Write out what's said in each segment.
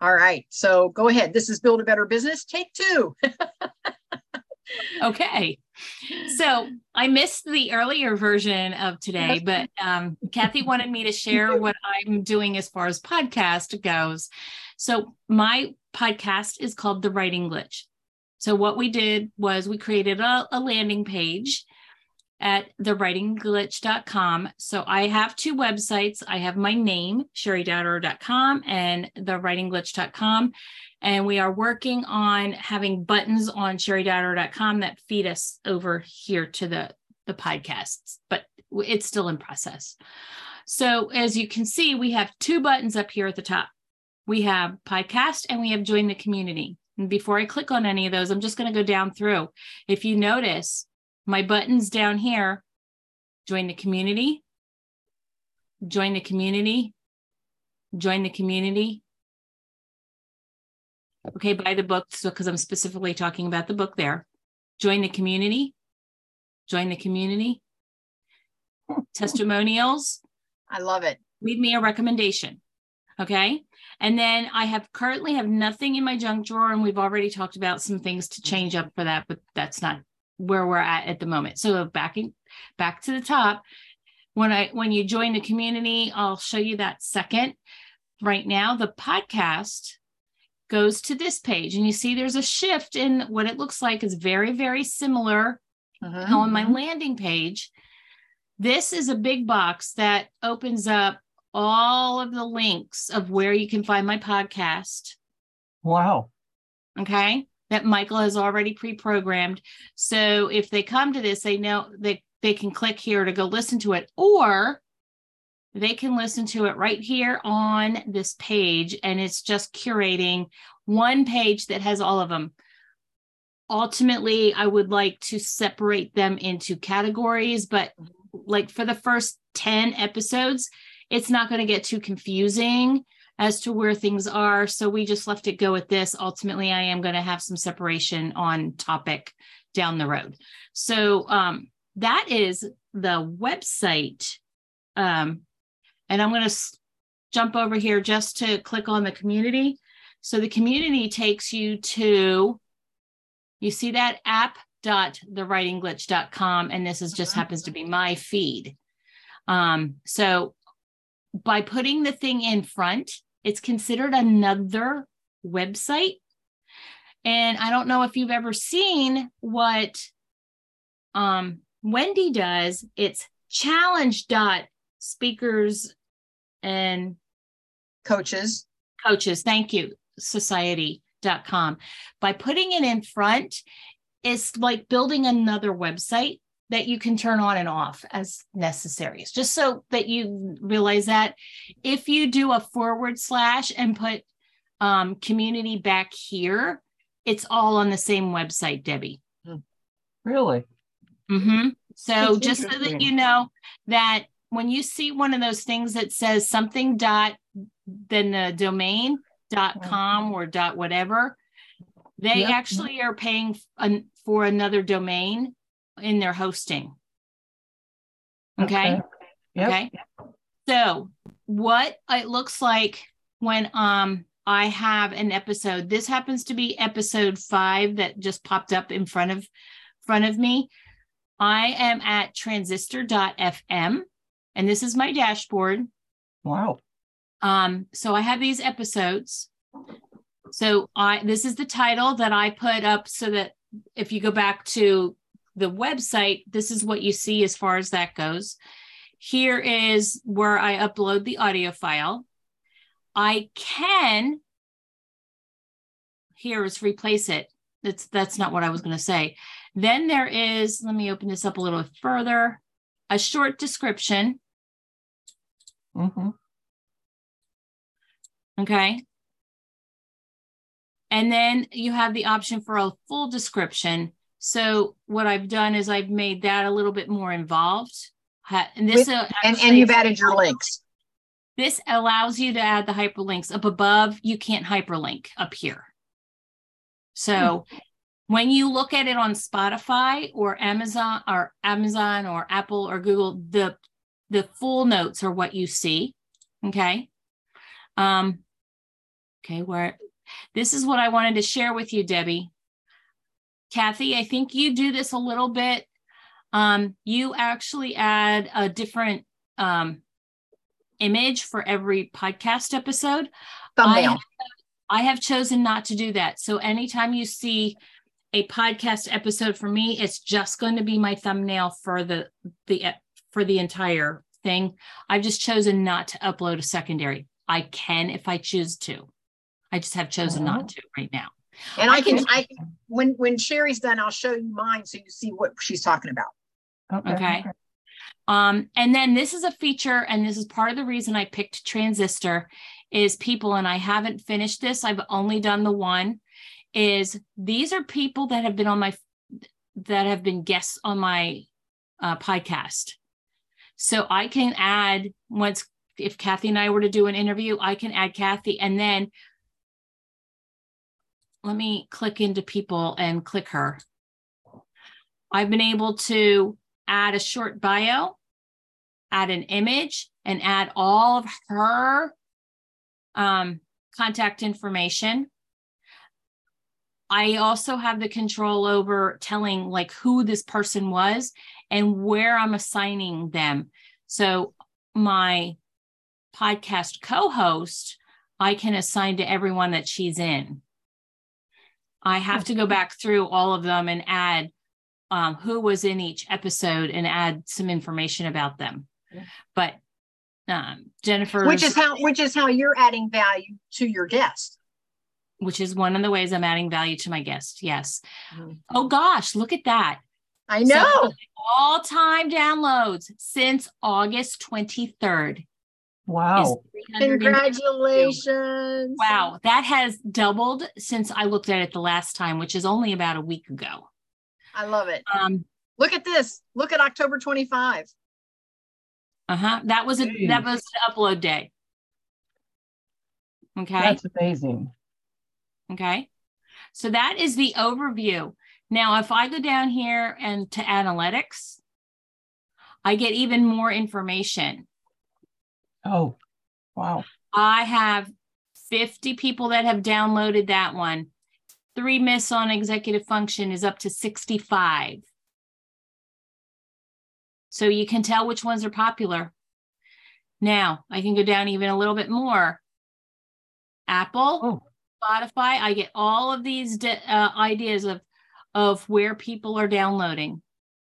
All right. So go ahead. This is Build a Better Business, take 2. Okay. So I missed the earlier version of today, but Kathy wanted me to share what I'm doing as far as podcast goes. So my podcast is called The Writing Glitch. So what we did was we created a landing page at thewritingglitch.com. So I have 2 websites. I have my name, sherrydowder.com, and thewritingglitch.com. And we are working on having buttons on sherrydowder.com that feed us over here to the podcasts, but it's still in process. So as you can see, we have 2 buttons up here at the top. We have podcast and we have join the community. And before I click on any of those, I'm just going to go down through. If you notice, my buttons down here, join the community, join the community, join the community. Okay, buy the book, so because I'm specifically talking about the book there. Join the community, join the community. Testimonials. I love it. Leave me a recommendation. Okay. And then I currently have nothing in my junk drawer, and we've already talked about some things to change up for that, but that's not where we're at the moment. So back to the top, when you join the community, I'll show you that second. Right now, the podcast goes to this page, and you see there's a shift in what it looks like is very, very similar on my landing page. This is a big box that opens up all of the links of where you can find my podcast. Wow. Okay. That Michael has already pre-programmed. So if they come to this, they know they can click here to go listen to it, or they can listen to it right here on this page. And it's just curating one page that has all of them. Ultimately, I would like to separate them into categories, but like for the first 10 episodes, it's not going to get too confusing as to where things are. So we just left it go with this. Ultimately, I am going to have some separation on topic down the road. So that is the website. And I'm going to jump over here just to click on the community. So the community takes you to, you see that app.thewritingglitch.com. And this is just happens to be my feed. So by putting the thing in front, it's considered another website. And I don't know if you've ever seen what Wendy does. It's challenge.speakers and coaches. Thank you. Society.com. By putting it in front, it's like building another website that you can turn on and off as necessary. It's just so that you realize that if you do a / and put community back here, it's all on the same website, Debbie. Really? Mm-hmm. So just so that you know that when you see one of those things that says something dot, then the domain .com or .whatever, they actually are paying for another domain in their hosting. Okay. Okay. So what it looks like when I have an episode, this happens to be episode 5 that just popped up in front of me. I am at transistor.fm, and this is my dashboard. Wow. So I have these episodes. So this is the title that I put up so that if you go back to the website, this is what you see as far as that goes. Here is where I upload the audio file. I can, here is replace it. That's not what I was going to say. Then there is, let me open this up a little further, a short description. Okay. And then you have the option for a full description. So what I've done is I've made that a little bit more involved. And this and you've added your links. This allows you to add the hyperlinks up above. You can't hyperlink up here. So when you look at it on Spotify or Amazon or Apple or Google, the full notes are what you see. Okay. Okay, this is what I wanted to share with you, Debbie. Kathy, I think you do this a little bit. You actually add a different image for every podcast episode. Thumbnail. I have chosen not to do that. So anytime you see a podcast episode from me, it's just going to be my thumbnail for the entire thing. I've just chosen not to upload a secondary. I can if I choose to. I just have chosen not to right now. And I can when Sherry's done, I'll show you mine so you see what she's talking about. Okay. And then this is a feature, and this is part of the reason I picked Transistor, is people, and I haven't finished this, I've only done the one, is these are people that have been guests on my podcast. So I can add, if Kathy and I were to do an interview, I can add Kathy, and then let me click into people and click her. I've been able to add a short bio, add an image, and add all of her contact information. I also have the control over telling like who this person was and where I'm assigning them. So my podcast co-host, I can assign to everyone that she's in. I have to go back through all of them and add who was in each episode and add some information about them. But Jennifer, which is how you're adding value to your guest. Which is one of the ways I'm adding value to my guest. Yes. Mm-hmm. Oh gosh, look at that. I know. So, all-time downloads since August 23rd. Wow. Congratulations. Wow. That has doubled since I looked at it the last time, which is only about a week ago. I love it. Look at this. Look at October 25. That was the upload day. Okay. That's amazing. Okay. So that is the overview. Now, if I go down here and to analytics, I get even more information. Oh, wow. I have 50 people that have downloaded that one. 3 Myths on Executive Function is up to 65. So you can tell which ones are popular. Now, I can go down even a little bit more. Apple, Spotify, I get all of these ideas of where people are downloading.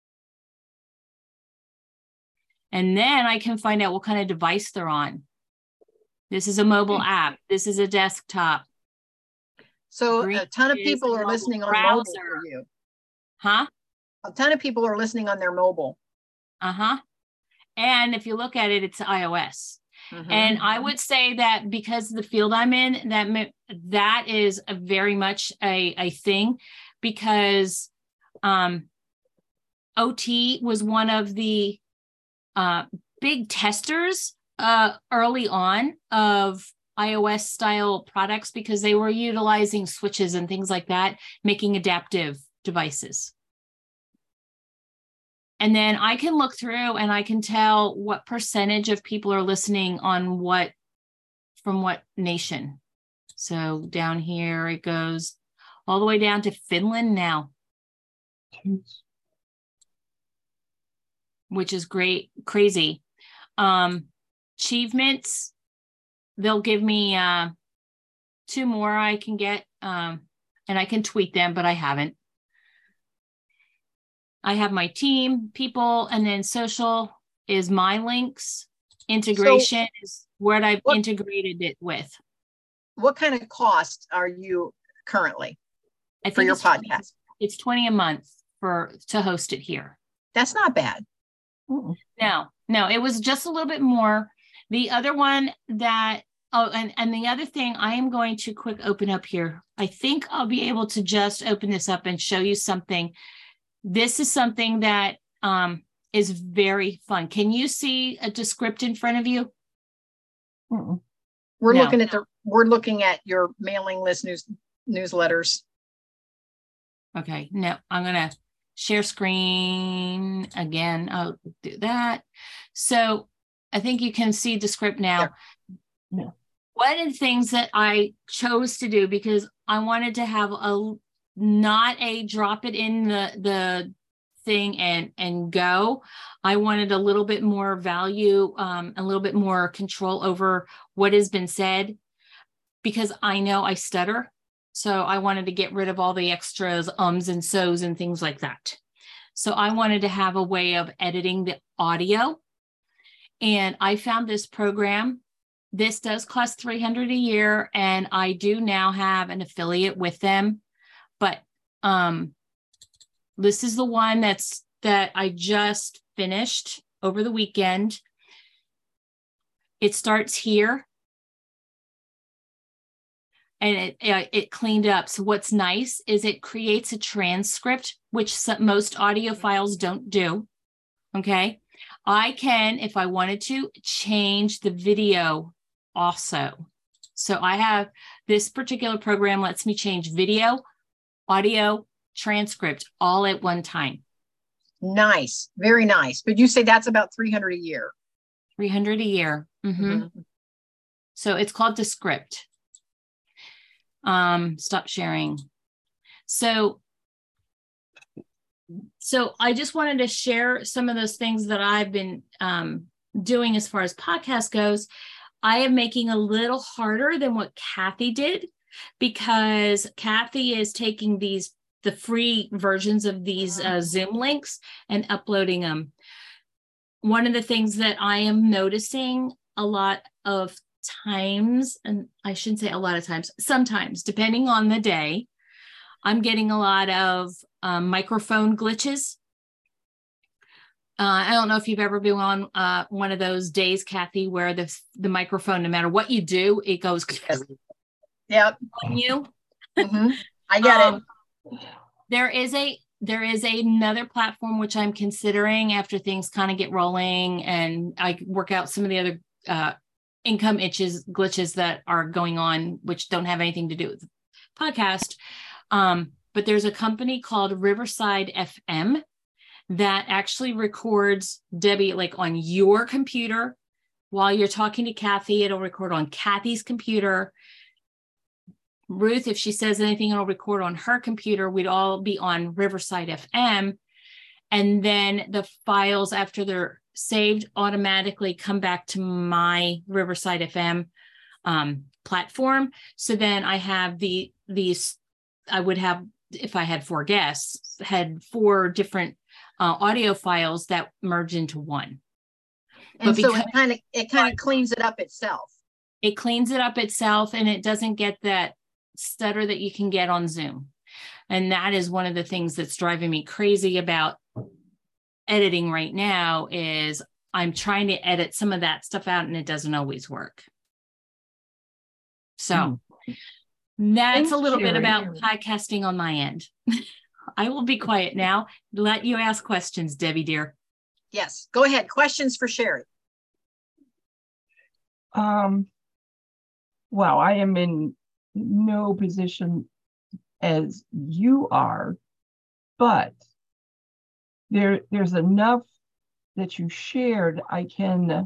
And then I can find out what kind of device they're on. This is a mobile app. This is a desktop. So a ton of people are listening on mobile for you. Huh? A ton of people are listening on their mobile. And if you look at it, it's iOS. And I would say that because of the field I'm in, that is a very much a thing, because OT was one of the big testers early on of iOS style products, because they were utilizing switches and things like that, making adaptive devices. And then I can look through and I can tell what percentage of people are listening on from what nation. So down here, it goes all the way down to Finland now. Jeez. Which is crazy. Achievements, they'll give me 2 more I can get, and I can tweet them, but I haven't. I have my team, people, and then social is my links. Integration is where I've integrated it with. What kind of cost are you currently for your podcast? It's $20 a month to host it here. That's not bad. No, it was just a little bit more. The other one that, and the other thing, I am going to quick open up here. I think I'll be able to just open this up and show you something. This is something that is very fun. Can you see a Descript in front of you? We're looking at your mailing list newsletters. Okay, no, I'm gonna share screen again. I'll do that. So I think you can see Descript now. Yeah. one of the things that I chose to do, because I wanted to have not a drop it in the thing and go. I wanted a little bit more value, a little bit more control over what has been said, because I know I stutter. So I wanted to get rid of all the extras, and so's and things like that. So I wanted to have a way of editing the audio. And I found this program. This does cost $300 a year, and I do now have an affiliate with them. But this is the one that I just finished over the weekend. It starts here, and it cleaned up. So what's nice is it creates a transcript, which most audio files don't do. Okay. I can, if I wanted to, change the video also. So I have this particular program lets me change video, audio, transcript all at one time. Nice. Very nice. But you say that's about $300 a year. $300 a year. Mm-hmm. So it's called Descript. Stop sharing. So I just wanted to share some of those things that I've been doing as far as podcast goes. I am making a little harder than what Kathy did, because Kathy is taking the free versions of these Zoom links and uploading them. One of the things that I am noticing a lot of times, and I shouldn't say a lot of times, sometimes, depending on the day, I'm getting a lot of microphone glitches. I don't know if you've ever been on one of those days, Kathy, where the microphone, no matter what you do, it goes yep. on you. Mm-hmm. I get it. There is another platform which I'm considering after things kind of get rolling and I work out some of the other income glitches that are going on, which don't have anything to do with the podcast. But there's a company called Riverside FM that actually records, Debbie, like on your computer while you're talking to Kathy. It'll record on Kathy's computer. Ruth, if she says anything, it'll record on her computer. We'd all be on Riverside FM. And then the files, after they're saved, automatically come back to my Riverside FM platform. So then I have these, I would have, if I had 4 guests, had 4 different audio files that merge into one. And so it kind of cleans it up itself. It cleans it up itself, and it doesn't get that stutter that you can get on Zoom. And that is one of the things that's driving me crazy about editing right now, is I'm trying to edit some of that stuff out and it doesn't always work. So that's a little bit about podcasting on my end. I will be quiet now. Let you ask questions, Debbie, dear. Yes, go ahead. Questions for Sherry. Well, I am in no position as you are, but there's enough that you shared. I can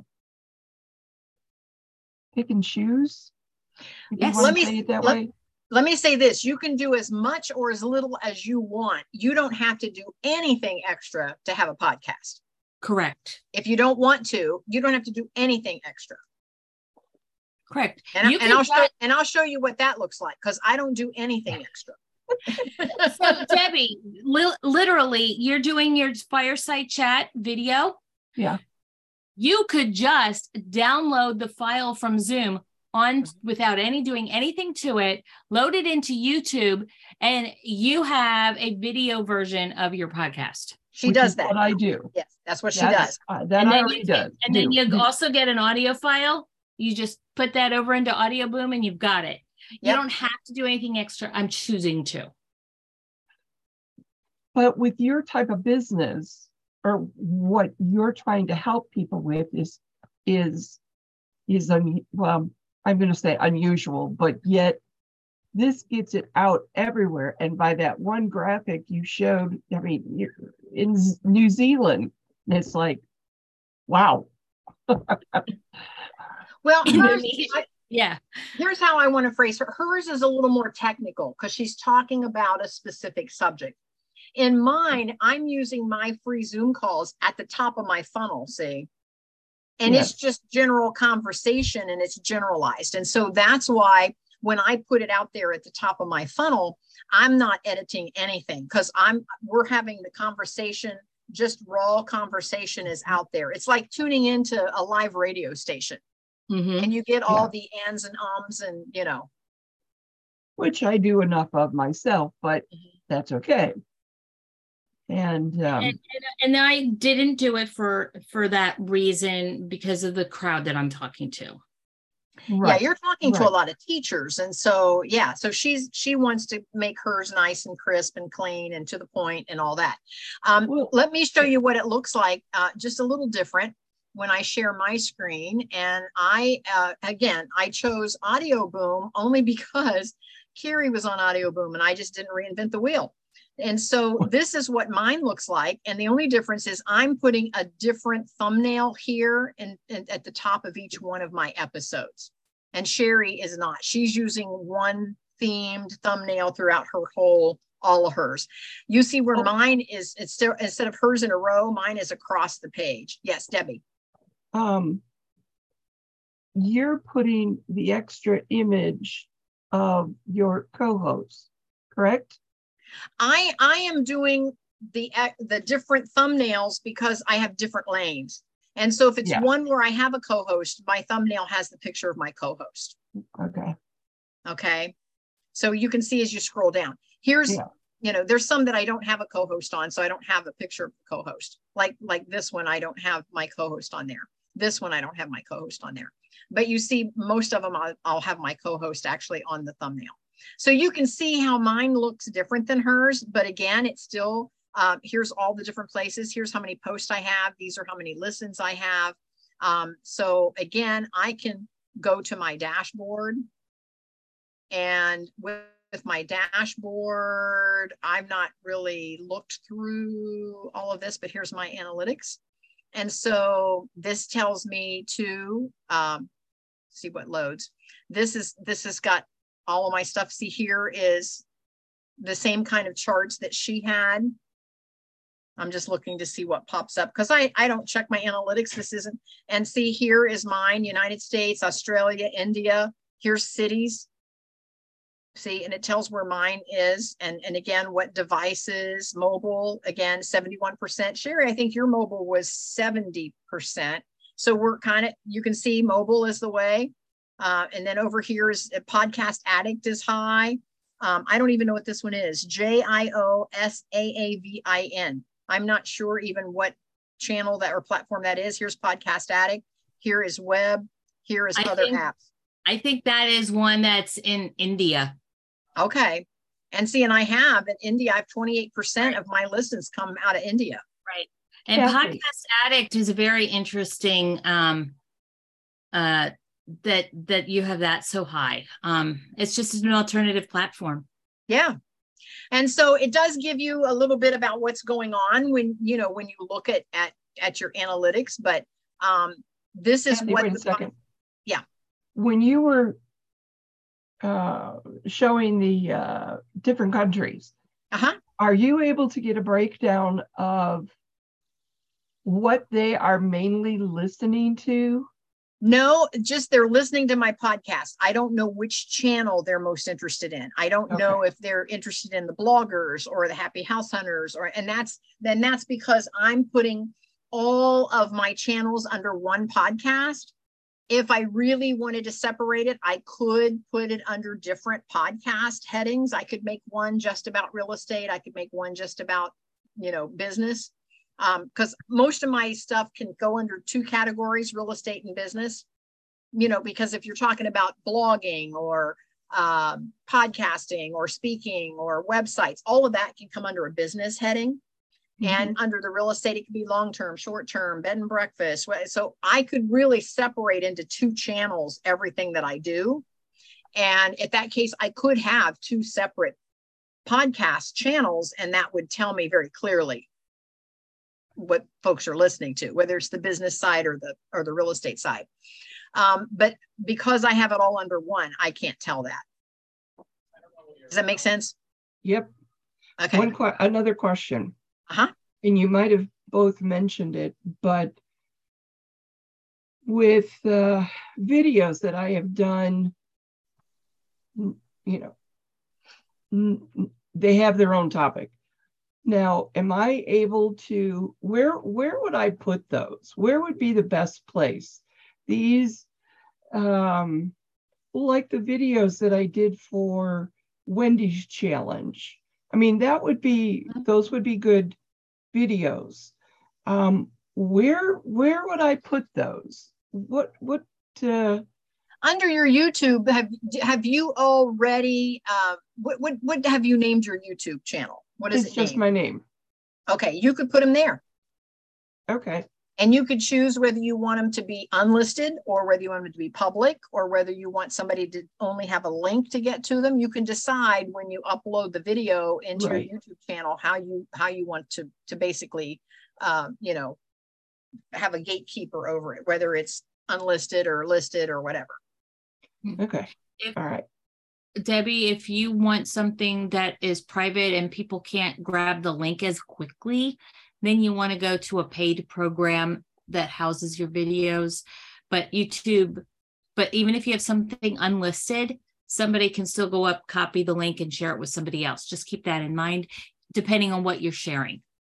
pick and choose. Yes, let me say this. You can do as much or as little as you want. You don't have to do anything extra to have a podcast. Correct. If you don't want to, you don't have to do anything extra. Correct. And I'll show you what that looks like, because I don't do anything extra. So Debbie, literally, you're doing your fireside chat video. Yeah. You could just download the file from Zoom without doing anything to it, load it into YouTube, and you have a video version of your podcast. She does that. What I do. Yes, that's what she does. That I already does. And then you also get an audio file. You just put that over into Audio Boom and you've got it. You don't have to do anything extra. I'm choosing to. But with your type of business, or what you're trying to help people with, is well, I'm going to say unusual, but yet this gets it out everywhere. And by that one graphic you showed, I mean, you're in New Zealand, and it's like, wow. Well, Yeah. Here's how I want to phrase her. Hers is a little more technical because she's talking about a specific subject. In mine, I'm using my free Zoom calls at the top of my funnel, see? And It's just general conversation and it's generalized. And so that's why when I put it out there at the top of my funnel, I'm not editing anything because we're having the conversation, just raw conversation is out there. It's like tuning into a live radio station. Mm-hmm. And you get all the ands and ums and, which I do enough of myself, but that's okay. And I didn't do it for that reason because of the crowd that I'm talking to. Right. Yeah, you're talking to a lot of teachers. And so, so she wants to make hers nice and crisp and clean and to the point and all that. Let me show you what it looks like, just a little different when I share my screen. And I chose Audio Boom only because Carrie was on Audio Boom and I just didn't reinvent the wheel. And so this is what mine looks like. And the only difference is I'm putting a different thumbnail here and at the top of each one of my episodes. And Sherry is not. She's using one themed thumbnail throughout all of hers. You see where mine is, instead of hers in a row, mine is across the page. Yes, Debbie. You're putting the extra image of your co-host, correct? I am doing the different thumbnails because I have different lanes. And so if it's one where I have a co-host, my thumbnail has the picture of my co-host. Okay. So you can see as you scroll down. Here's, there's some that I don't have a co-host on, so I don't have a picture of the co-host. Like this one, I don't have my co-host on there. This one, I don't have my co-host on there. But you see, most of them, I'll have my co-host actually on the thumbnail. So you can see how mine looks different than hers, but again, it's still, here's all the different places. Here's how many posts I have. These are how many listens I have. So again, I can go to my dashboard, and with my dashboard, I've not really looked through all of this, but here's my analytics. And so this tells me to see what loads. This has got all of my stuff. See, here is the same kind of charts that she had. I'm just looking to see what pops up because I don't check my analytics. This isn't. And see, here is mine: United States, Australia, India. Here's cities. See, and it tells where mine is. And again, what devices, mobile, again, 71%. Sherry, I think your mobile was 70%. So we're kind of, you can see mobile is the way. And then over here is Podcast Addict is high. I don't even know what this one is. JIOSAAVIN. I'm not sure even what channel that or platform that is. Here's Podcast Addict. Here is web. Here is other apps. I think that is one that's in India. Okay. And see, and I have in India, I have 28% of my listens come out of India. Right. And Podcast Addict is a very interesting that you have that so high. It's just an alternative platform. Yeah. And so it does give you a little bit about what's going on when you look at your analytics, but this is Kathy, what wait a second. Yeah. When you were showing the different countries, are you able to get a breakdown of what they are mainly listening to? No, just they're listening to my podcast. I don't know which channel they're most interested in. I don't know if they're interested in the bloggers or the happy house hunters, and that's because I'm putting all of my channels under one podcast. If I really wanted to separate it, I could put it under different podcast headings. I could make one just about real estate. I could make one just about, business. Because most of my stuff can go under two categories, real estate and business, because if you're talking about blogging or podcasting or speaking or websites, all of that can come under a business heading. And under the real estate, it could be long-term, short-term, bed and breakfast. So I could really separate into two channels everything that I do. And in that case, I could have two separate podcast channels, and that would tell me very clearly what folks are listening to, whether it's the business side or the real estate side. But because I have it all under one, I can't tell that. Does that make sense? Yep. Okay. Another question. Uh-huh. And you might have both mentioned it, but with videos that I have done, they have their own topic. Now, am I able to, where would I put those? Where would be the best place? These, like the videos that I did for Wendy's challenge. I mean, those would be good videos. Where would I put those? What under your YouTube, have you already what have you named your YouTube channel? What is it? It's just my name. Okay, you could put them there. Okay. And you could choose whether you want them to be unlisted or whether you want them to be public or whether you want somebody to only have a link to get to them. You can decide when you upload the video into your YouTube channel how you want to basically have a gatekeeper over it, whether it's unlisted or listed or whatever. Okay. All right. Debbie, if you want something that is private and people can't grab the link as quickly, then you want to go to a paid program that houses your videos. But even if you have something unlisted, somebody can still go up, copy the link and share it with somebody else. Just keep that in mind, depending on what you're sharing.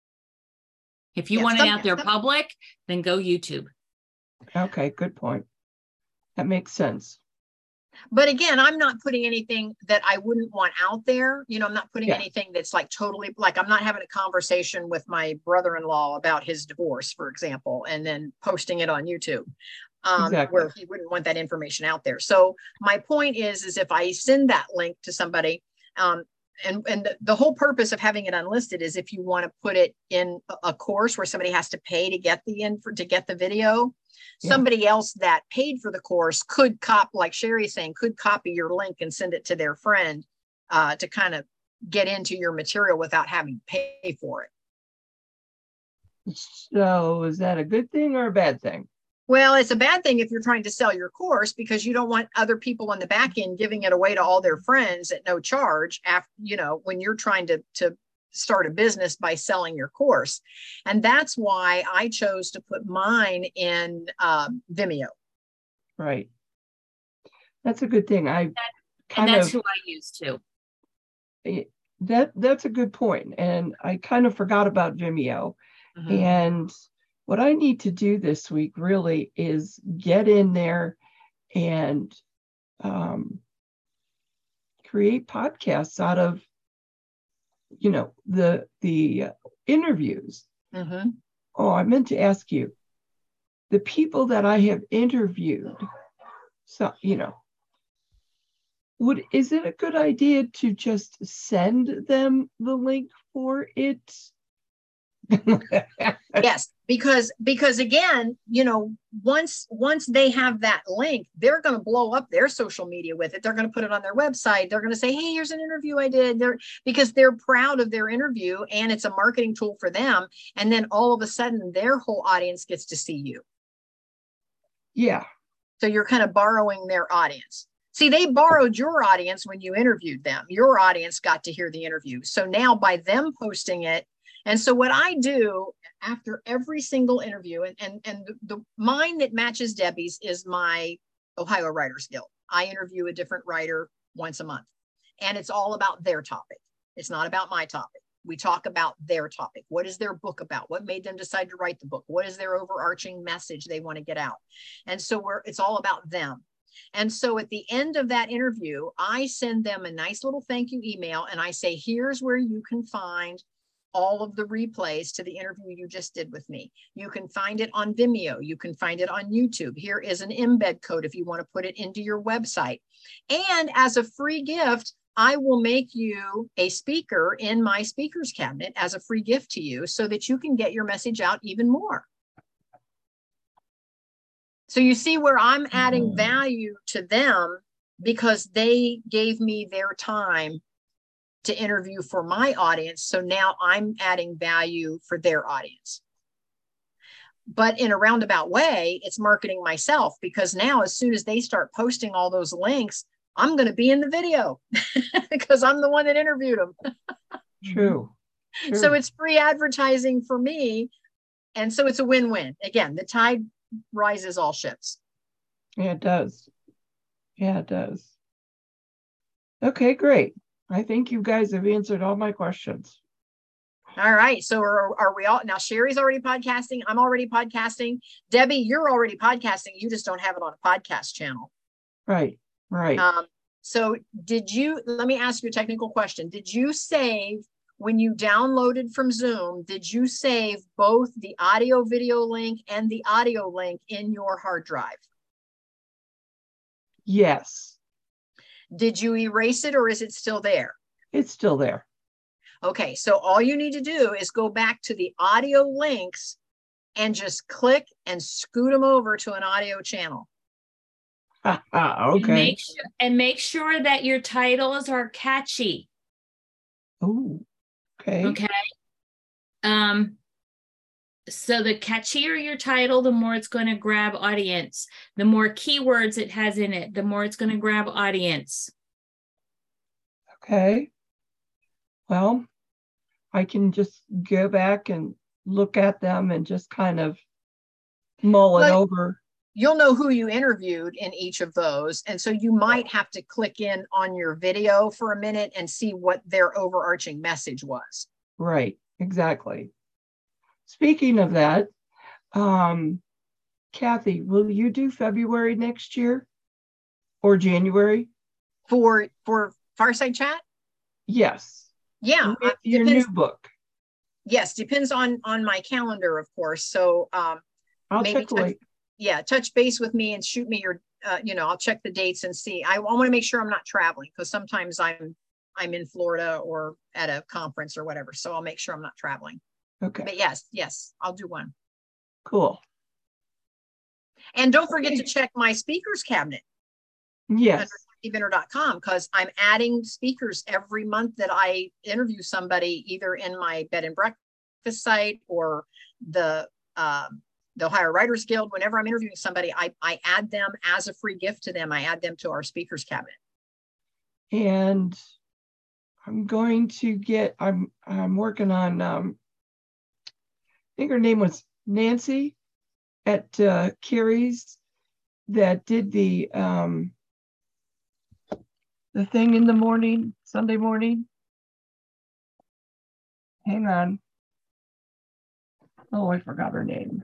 If you want it out there public, then go YouTube. Okay, good point. That makes sense. But again, I'm not putting anything that I wouldn't want out there. I'm not putting anything that's like totally, like I'm not having a conversation with my brother-in-law about his divorce, for example, and then posting it on YouTube, where he wouldn't want that information out there. So my point is if I send that link to somebody, and the whole purpose of having it unlisted is if you want to put it in a course where somebody has to pay to get the video. Somebody else that paid for the course could like Sherry's saying, could copy your link and send it to their friend to kind of get into your material without having to pay for it. So is that a good thing or a bad thing? Well, it's a bad thing if you're trying to sell your course because you don't want other people on the back end giving it away to all their friends at no charge after, when you're trying to start a business by selling your course. And that's why I chose to put mine in Vimeo. Right. That's a good thing. And that's who I use too. That's a good point. And I kind of forgot about Vimeo. Mm-hmm. And what I need to do this week really is get in there and create podcasts out of the interviews. Mm-hmm. Oh, I meant to ask you, the people that I have interviewed, so is it a good idea to just send them the link for it? Yes, because again, once they have that link, they're going to blow up their social media with it. They're going to put it on their website. They're going to say, hey, here's an interview I did there, because they're proud of their interview and it's a marketing tool for them. And then all of a sudden their whole audience gets to see you. Yeah. So you're kind of borrowing their audience. See, they borrowed your audience when you interviewed them. Your audience got to hear the interview. So now by them posting it, and so what I do after every single interview, and the mine that matches Debbie's is my Ohio Writers Guild. I interview a different writer once a month, and it's all about their topic. It's not about my topic. We talk about their topic. What is their book about? What made them decide to write the book? What is their overarching message they want to get out? And so it's all about them. And so at the end of that interview, I send them a nice little thank you email, and I say, here's where you can find all of the replays to the interview you just did with me. You can find it on Vimeo. You can find it on YouTube. Here is an embed code if you want to put it into your website. And as a free gift, I will make you a speaker in my speakers cabinet as a free gift to you so that you can get your message out even more. So you see where I'm adding value to them because they gave me their time to interview for my audience. So now I'm adding value for their audience. But in a roundabout way, it's marketing myself, because now as soon as they start posting all those links, I'm going to be in the video because I'm the one that interviewed them. True. So it's free advertising for me. And so it's a win-win. Again, the tide rises all ships. Yeah, it does. Yeah, it does. Okay, great. I think you guys have answered all my questions. All right. So are we all now? Sherry's already podcasting. I'm already podcasting. Debbie, you're already podcasting. You just don't have it on a podcast channel. Right. Right. So let me ask you a technical question. Did you save, when you downloaded from Zoom, did you save both the audio video link and the audio link in your hard drive? Yes. Did you erase it, or is it still there? It's still there. Okay, so all you need to do is go back to the audio links and just click and scoot them over to an audio channel. Okay. And make sure that your titles are catchy. Oh, okay. Okay. So the catchier your title, the more it's going to grab audience. The more keywords it has in it, the more it's going to grab audience. Okay. Well, I can just go back and look at them and just kind of mull it over. You'll know who you interviewed in each of those. And so you might have to click in on your video for a minute and see what their overarching message was. Right, exactly. Speaking of that, Kathy, will you do February next year or January? For Fireside Chat? Yes. Yeah. With your new book. Yes, depends on my calendar, of course. So I'll check away. Touch base with me and shoot me your, I'll check the dates and see. I want to make sure I'm not traveling, because sometimes I'm in Florida or at a conference or whatever. So I'll make sure I'm not traveling. Okay. But yes, I'll do one. Cool. And don't forget to check my speakers cabinet. Yes. KathyBenner.com, because I'm adding speakers every month that I interview somebody, either in my bed and breakfast site or the Ohio Writers Guild. Whenever I'm interviewing somebody, I add them as a free gift to them. I add them to our speakers cabinet. And I'm going to get, I'm working on, I think her name was Nancy at Carrie's, that did the thing in the morning, Sunday morning. Hang on. Oh, I forgot her name.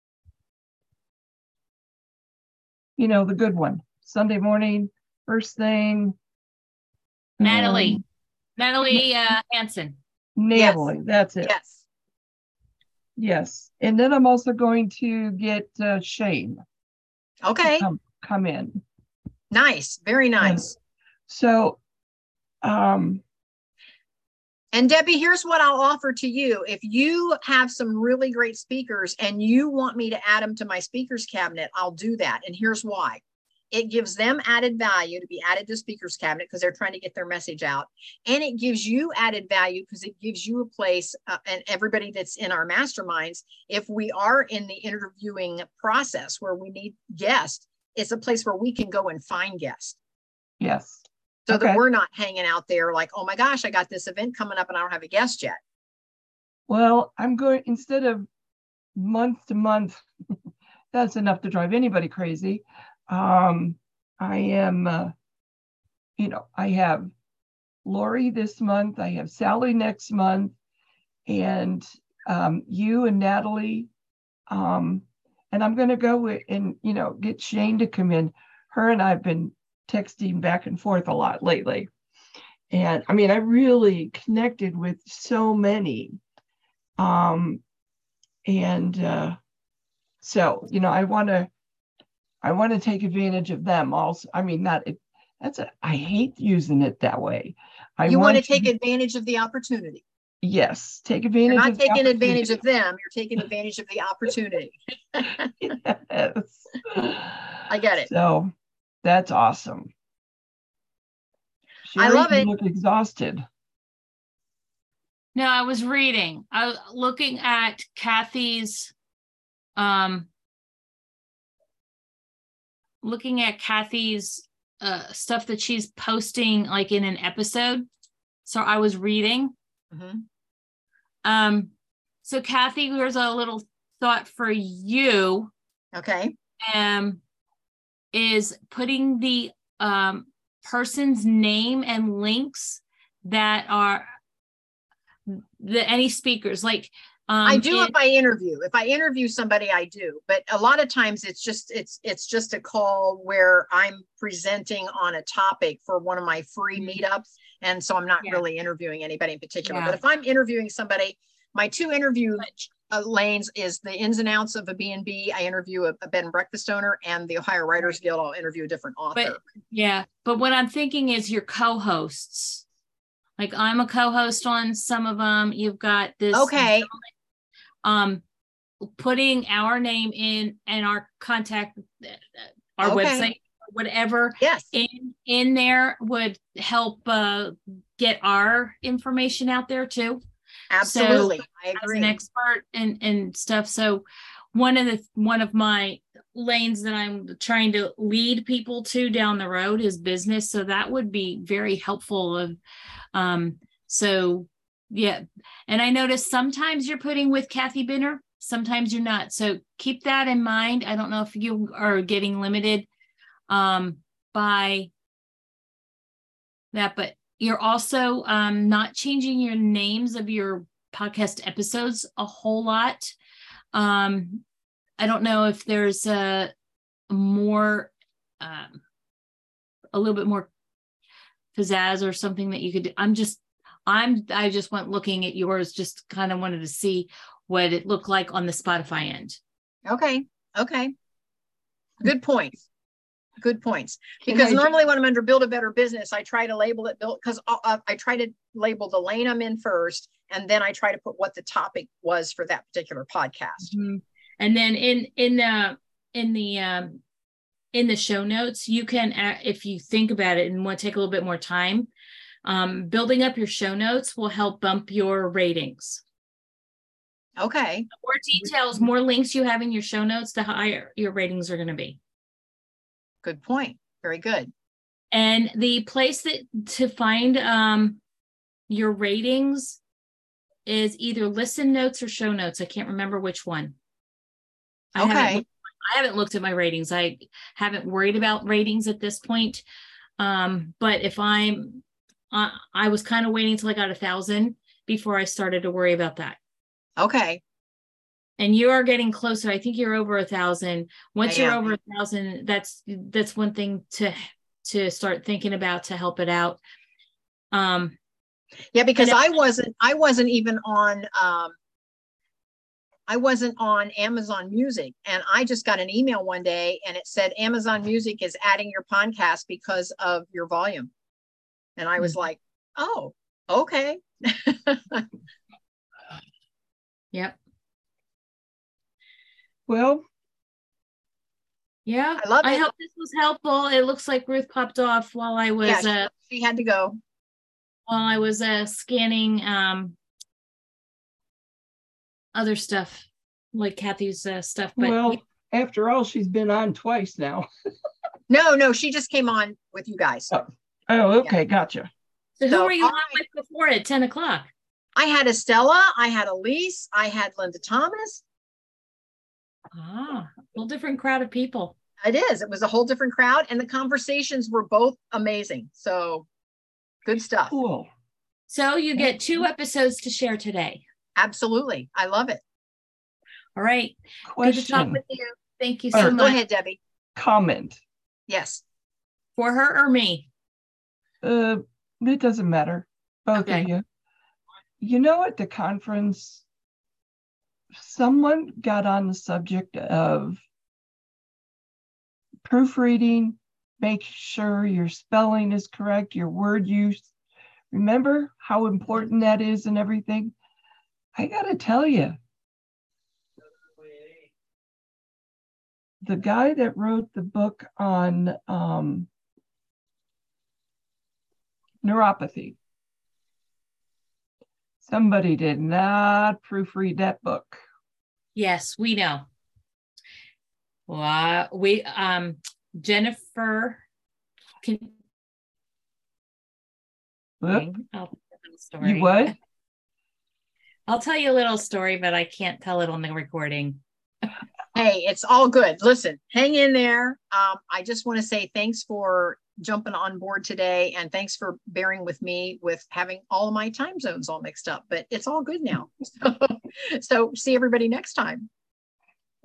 You know, the good one. Sunday morning, first thing. Natalie Hanson. Natalie, yes. That's it. Yes. Yes. And then I'm also going to get Shane. Okay. Come in. Nice. Very nice. So, and Debbie, here's what I'll offer to you. If you have some really great speakers and you want me to add them to my speakers cabinet, I'll do that. And here's why. It gives them added value to be added to speakers cabinet, because they're trying to get their message out. And it gives you added value because it gives you a place, and everybody that's in our masterminds, if we are in the interviewing process where we need guests, it's a place where we can go and find guests. Yes. So that we're not hanging out there like, oh my gosh, I got this event coming up and I don't have a guest yet. Well, I'm going, instead of month to month, that's enough to drive anybody crazy. I am, I have Lori this month, I have Sally next month, and you and Natalie. And I'm going to go and, get Shane to come in. Her and I've been texting back and forth a lot lately. And I mean, I really connected with so many. So, I want to take advantage of them also. I mean, I hate using it that way. You want to take advantage of the opportunity. Yes, take advantage. You're not taking advantage of them. You're taking advantage of the opportunity. Yes. I get it. So that's awesome. Sherry, I love it. You look exhausted. No, I was reading. I was looking at Kathy's looking at Kathy's stuff that she's posting like in an episode. So I was reading. Mm-hmm. So Kathy, there's a little thought for you. Okay. Is putting the person's name and links that are any speakers, like I do if I interview. If I interview somebody, I do. But a lot of times it's just a call where I'm presenting on a topic for one of my free meetups. And so I'm not really interviewing anybody in particular. But if I'm interviewing somebody, my two interview lanes is the ins and outs of a B&B. I interview a bed and breakfast owner, and the Ohio Writers Guild, I'll interview a different author. But what I'm thinking is your co-hosts. Like I'm a co-host on some of them. You've got this. Okay. Putting our name in and our contact, our website, whatever, in there would help get our information out there too. Absolutely. So, I agree. As an expert and stuff. So one of my lanes that I'm trying to lead people to down the road is business. So that would be very helpful. And I noticed sometimes you're putting with Kathy Binner, sometimes you're not. So keep that in mind. I don't know if you are getting limited by that, but you're also not changing your names of your podcast episodes a whole lot. I don't know if there's a little bit more pizzazz or something that you could do. I just went looking at yours, just kind of wanted to see what it looked like on the Spotify end. Okay. Good points. Because normally when I'm under Build a Better Business, I try to label it because I try to label the lane I'm in first, and then I try to put what the topic was for that particular podcast. Mm-hmm. And then in the show notes, you can, if you think about it and want to take a little bit more time, building up your show notes will help bump your ratings. Okay. The more details, more links you have in your show notes, the higher your ratings are going to be. Good point. Very good. And the place to find your ratings is either listen notes or show notes. I can't remember which one. I haven't looked at my ratings. I haven't worried about ratings at this point. But if I was kind of waiting until I got 1,000 before I started to worry about that. Okay. And you are getting closer. I think you're over 1,000. Once you're over 1,000, that's one thing to start thinking about to help it out. Because I wasn't even on Amazon Music, and I just got an email one day and it said Amazon Music is adding your podcast because of your volume. And I was like, oh, okay. Yep. Well, yeah, I love it. I hope this was helpful. It looks like Ruth popped off while I was she had to go. While I was scanning other stuff like Kathy's stuff. But after all, she's been on twice now. No, she just came on with you guys. Oh, okay, gotcha. So who were you on with before at 10 o'clock? I had Estella, I had Elise, I had Linda Thomas. A whole different crowd of people. It is. It was a whole different crowd, and the conversations were both amazing. So good stuff. Cool. So you get 2 episodes to share today. Absolutely. I love it. All right. Question. Good to talk with you. Thank you so much. Go ahead, Debbie. Comment. Yes. For her or me? It doesn't matter. Both of you. You know, at the conference, someone got on the subject of proofreading, make sure your spelling is correct, your word use. Remember how important that is and everything? I got to tell you, the guy that wrote the book on neuropathy, somebody did not proofread that book. Yes, we know. We Jennifer can Whoop. I'll tell you a little story. You what? I'll tell you a little story, but I can't tell it on the recording. Hey, it's all good. Listen, hang in there. I just want to say thanks for jumping on board today, and thanks for bearing with me with having all of my time zones all mixed up, but it's all good now. So see everybody next time.